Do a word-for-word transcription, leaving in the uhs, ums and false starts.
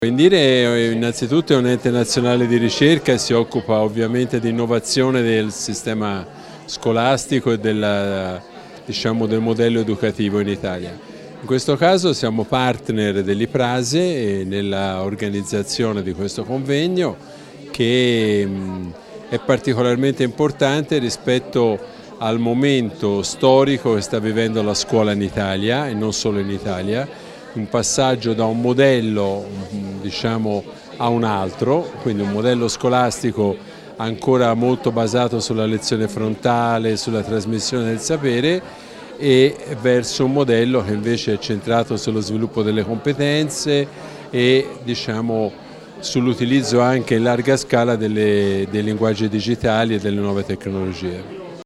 Indire innanzitutto è un ente nazionale di ricerca e si occupa ovviamente di innovazione del sistema scolastico e della, diciamo, del modello educativo in Italia. In questo caso siamo partner dell'Iprase nell'organizzazione di questo convegno che è particolarmente importante rispetto al momento storico che sta vivendo la scuola in Italia e non solo in Italia, un passaggio da un modello diciamo, a un altro, quindi un modello scolastico ancora molto basato sulla lezione frontale, sulla trasmissione del sapere, e verso un modello che invece è centrato sullo sviluppo delle competenze e diciamo, sull'utilizzo anche in larga scala delle, dei linguaggi digitali e delle nuove tecnologie.